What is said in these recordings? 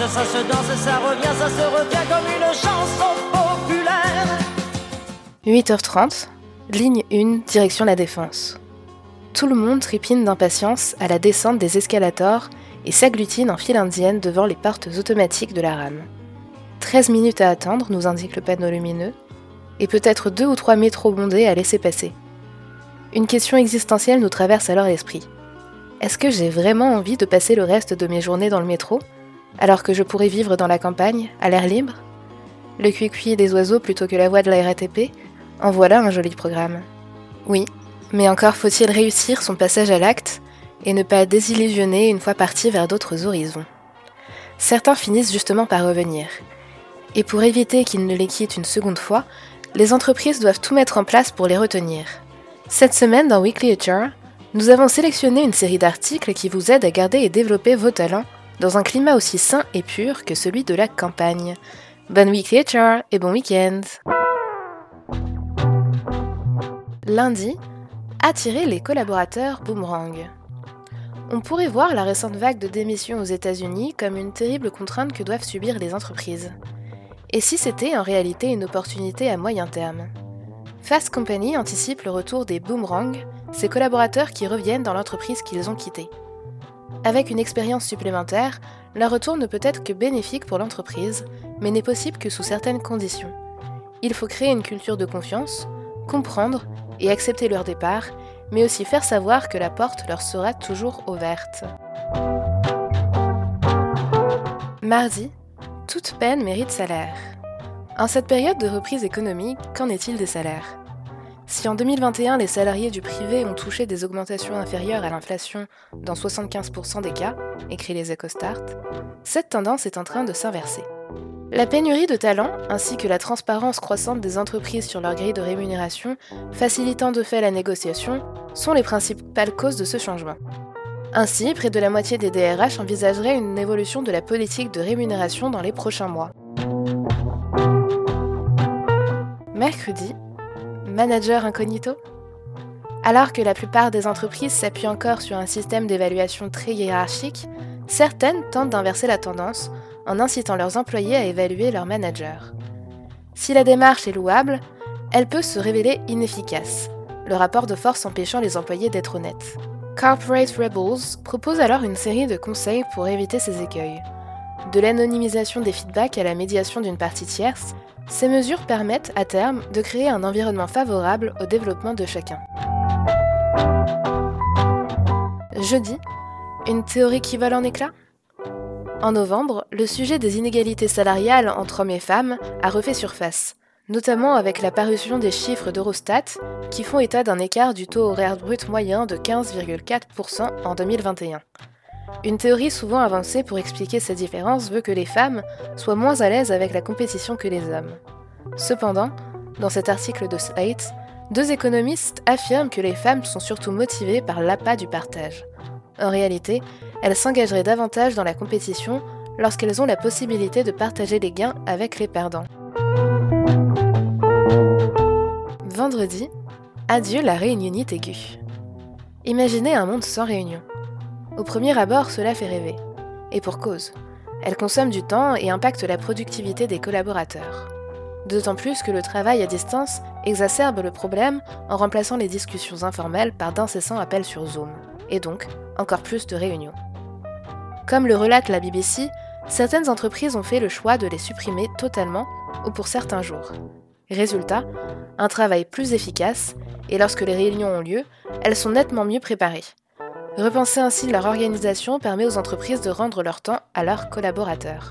ça se danse et ça se revient comme une chanson populaire. 8h30, ligne 1, direction la Défense. Tout le monde trépine d'impatience à la descente des escalators et s'agglutine en file indienne devant les portes automatiques de la rame. 13 minutes à attendre, nous indique le panneau lumineux, et peut-être 2 ou 3 métros bondés à laisser passer. Une question existentielle nous traverse alors l'esprit. Est-ce que j'ai vraiment envie de passer le reste de mes journées dans le métro, alors que je pourrais vivre dans la campagne, à l'air libre ? Le cuicui des oiseaux plutôt que la voix de la RATP, en voilà un joli programme. Oui, mais encore faut-il réussir son passage à l'acte et ne pas désillusionner une fois parti vers d'autres horizons. Certains finissent justement par revenir. Et pour éviter qu'ils ne les quittent une seconde fois, les entreprises doivent tout mettre en place pour les retenir. Cette semaine, dans Weekly HR, nous avons sélectionné une série d'articles qui vous aident à garder et développer vos talents dans un climat aussi sain et pur que celui de la campagne. Bonne Weekly HR et bon week-end. Lundi, attirer les collaborateurs boomerang. On pourrait voir la récente vague de démissions aux États-Unis comme une terrible contrainte que doivent subir les entreprises. Et si c'était en réalité une opportunité à moyen terme ? Fast Company anticipe le retour des boomerangs, ces collaborateurs qui reviennent dans l'entreprise qu'ils ont quittée. Avec une expérience supplémentaire, leur retour ne peut être que bénéfique pour l'entreprise, mais n'est possible que sous certaines conditions. Il faut créer une culture de confiance, comprendre et accepter leur départ, mais aussi faire savoir que la porte leur sera toujours ouverte. Mardi, toute peine mérite salaire. En cette période de reprise économique, qu'en est-il des salaires ? Si en 2021 les salariés du privé ont touché des augmentations inférieures à l'inflation dans 75% des cas, écrit les EcoStart, cette tendance est en train de s'inverser. La pénurie de talents, ainsi que la transparence croissante des entreprises sur leur grille de rémunération, facilitant de fait la négociation, sont les principales causes de ce changement. Ainsi, près de la moitié des DRH envisageraient une évolution de la politique de rémunération dans les prochains mois. Mercredi, manager incognito ? Alors que la plupart des entreprises s'appuient encore sur un système d'évaluation très hiérarchique, certaines tentent d'inverser la tendance en incitant leurs employés à évaluer leurs managers. Si la démarche est louable, elle peut se révéler inefficace, le rapport de force empêchant les employés d'être honnêtes. Corporate Rebels propose alors une série de conseils pour éviter ces écueils. De l'anonymisation des feedbacks à la médiation d'une partie tierce, ces mesures permettent, à terme, de créer un environnement favorable au développement de chacun. Jeudi, une théorie qui vole en éclats ? En novembre, le sujet des inégalités salariales entre hommes et femmes a refait surface, notamment avec la parution des chiffres d'Eurostat qui font état d'un écart du taux horaire brut moyen de 15,4% en 2021. Une théorie souvent avancée pour expliquer ces différences veut que les femmes soient moins à l'aise avec la compétition que les hommes. Cependant, dans cet article de Slate, 2 économistes affirment que les femmes sont surtout motivées par l'appât du partage. En réalité, elles s'engageraient davantage dans la compétition lorsqu'elles ont la possibilité de partager les gains avec les perdants. Vendredi, adieu la réunionnite aiguë. Imaginez un monde sans réunion. Au premier abord, cela fait rêver. Et pour cause. Elle consomme du temps et impacte la productivité des collaborateurs. D'autant plus que le travail à distance exacerbe le problème en remplaçant les discussions informelles par d'incessants appels sur Zoom. Et donc, encore plus de réunions. Comme le relate la BBC, certaines entreprises ont fait le choix de les supprimer totalement ou pour certains jours. Résultat, un travail plus efficace, et lorsque les réunions ont lieu, elles sont nettement mieux préparées. Repenser ainsi leur organisation permet aux entreprises de rendre leur temps à leurs collaborateurs.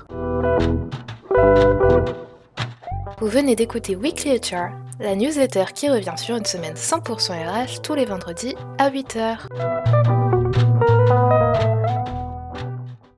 Vous venez d'écouter Weekly HR, la newsletter qui revient sur une semaine 100% RH tous les vendredis à 8h.